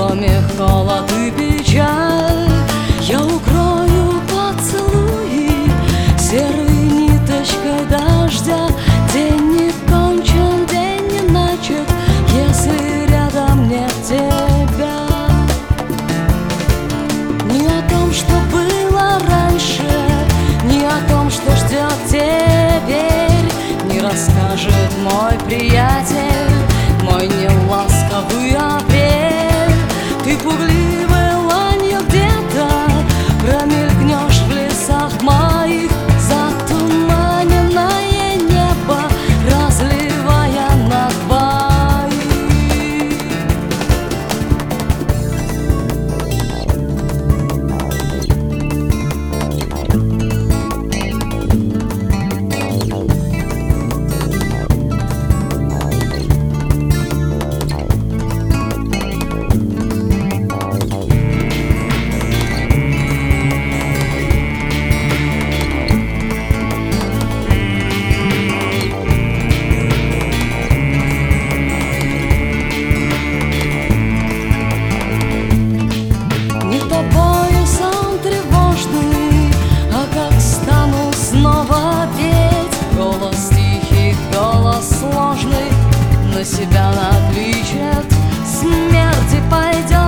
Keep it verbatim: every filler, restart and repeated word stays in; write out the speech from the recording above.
доме холод и печаль. Я укрою поцелуи серой ниточкой дождя. День не кончен, день не начат, если рядом нет тебя. Не о том, что было раньше, не о том, что ждет теперь, не расскажет мой приятель, мой неласковый апрель. Ты пугливой ланью где-то промелькнешь в лесах моих, затуманенное небо разливая на двоих. На себя накличет, смерти пойдет.